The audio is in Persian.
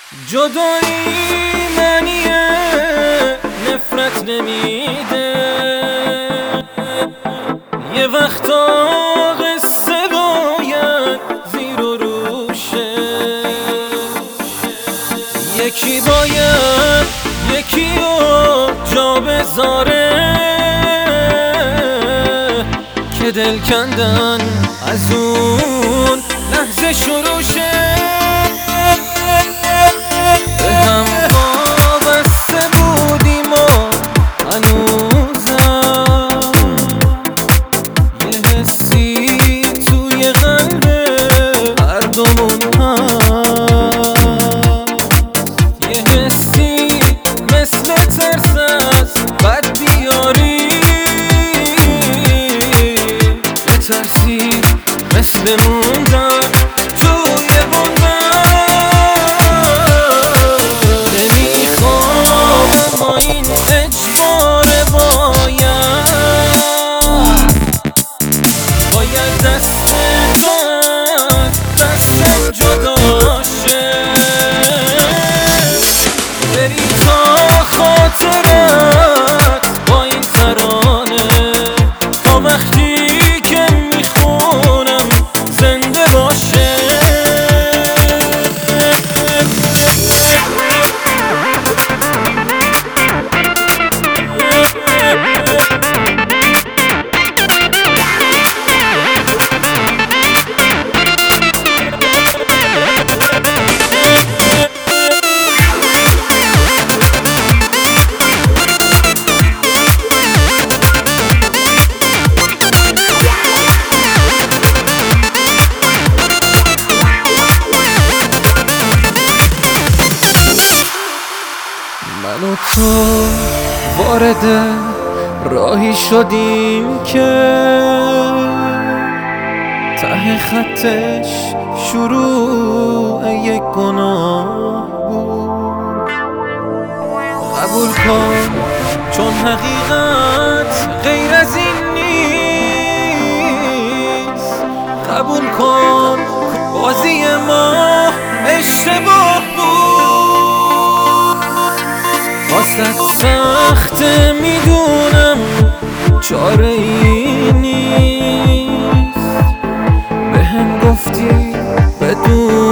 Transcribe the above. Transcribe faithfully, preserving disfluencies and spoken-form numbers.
جدایی معنی نفرت نمیده، یه وقتا قصه باید زیر و روشه، یکی باید یکی رو جا بذاره که دل کندن از اون لحظه شروع شه. به هم وابسته بودیم و هنوزم یه حسی توی قلب هر دومون هست، یه حسی مثل ترس از بد بیاری، یه ترسی مثل موندن توی بودن. این اجباره، باید باید دست تو از دستم جدا شه، بری تا خاطرت با این ترانه تا وقتی که میخونم زنده باشه. من و تو وارد راهی شدیم که ته خطش شروع یک گناه بود. قبول کن چون حقیقت غیر از این نیست، قبول کن بازی ما اشتباه بود. واسه سخت میدونم چاره ای نیست، به هم گفتی بدون